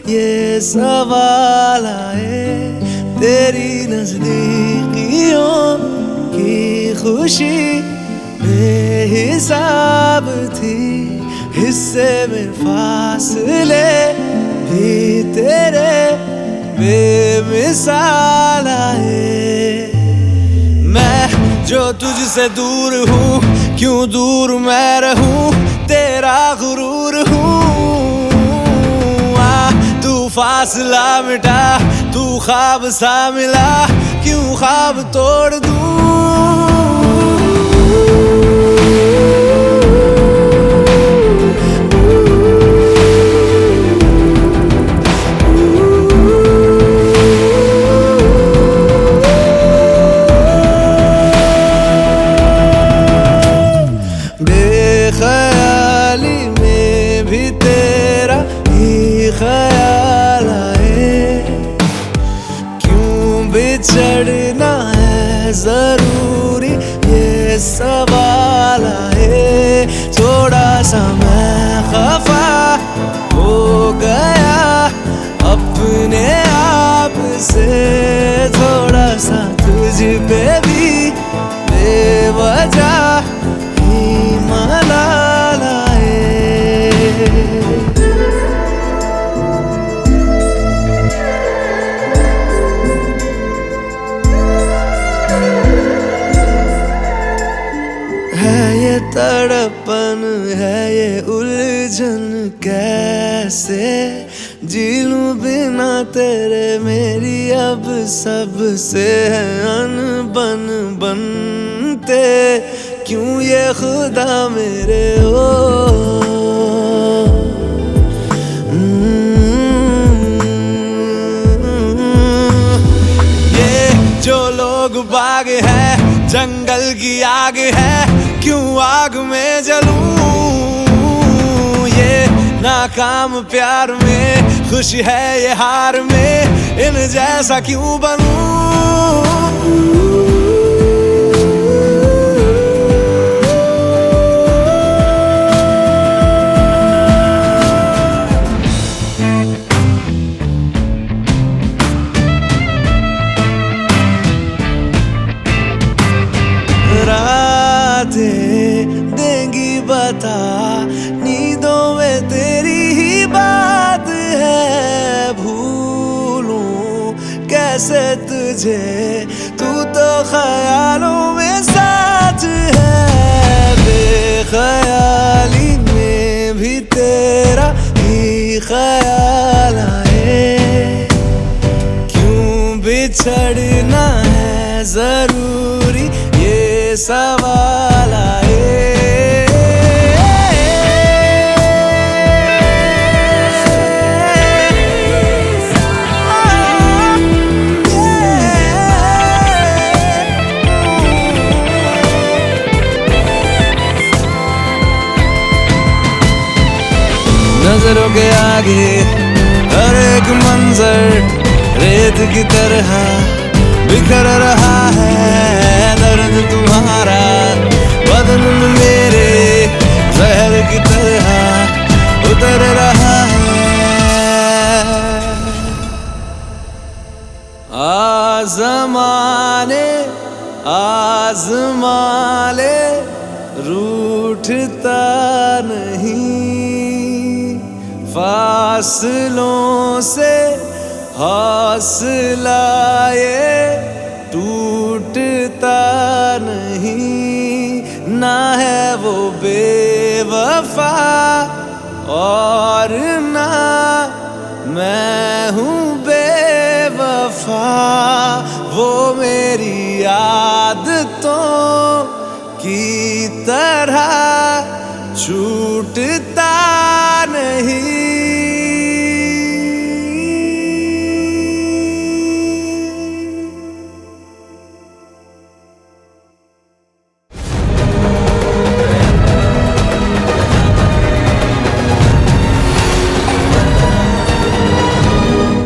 ये सवाल आए। तेरी नजदीकियों की खुशी बेहिसाब थी, हिस्से में फासले भी तेरे बेमिसाल आए। मैं जो तुझसे दूर हूँ, क्यों दूर मैं रहूँ, तेरा गुरूर हूँ। तू फासला मिटा, तू ख्वाब सा मिला, क्यों ख्वाब तोड़ दूँ। बेख्याली में भी तेरा ही ख्याल आए। क्यों बिछड़ना है जरूरी, ये सवाल आए। थोड़ा सा मैं खफा हो गया अपने आप से, थोड़ा सा तुझ पे भी बेवजह मलाल आए। है ये तड़पन, है ये उलझन, कैसे जी लूं बिना तेरे। मेरी अब सबसे है अनबन बनते, क्यों ये खुदा मेरे हो। ये जो लोग बाग है, जंगल की आग है, क्यों आग में जलूं। ये नाकाम प्यार में, खुश है ये हार में, इन जैसा क्यों बनूं। देंगी बता, नींदों में तेरी ही बात है। भूलूं कैसे तुझे, तू तो ख्यालों में साथ है। बेख्याली में भी तेरा ही ख्याल आए। क्यों बिछड़ना है जरूरी, ये सवाल आए। नजरों के आगे हर एक मंजर रेत की तरह बिखर रहा है। दर्द तुम्हारा बदन में मेरे जहर की तरह उतर रहा है। आज़माने आज़माले रूठता नहीं, फासलों से हौसला ये टूटता नहीं। ना है वो बेवफा और ना मैं हूँ बेवफा। वो मेरी आदतों की तरह छूटता नहीं।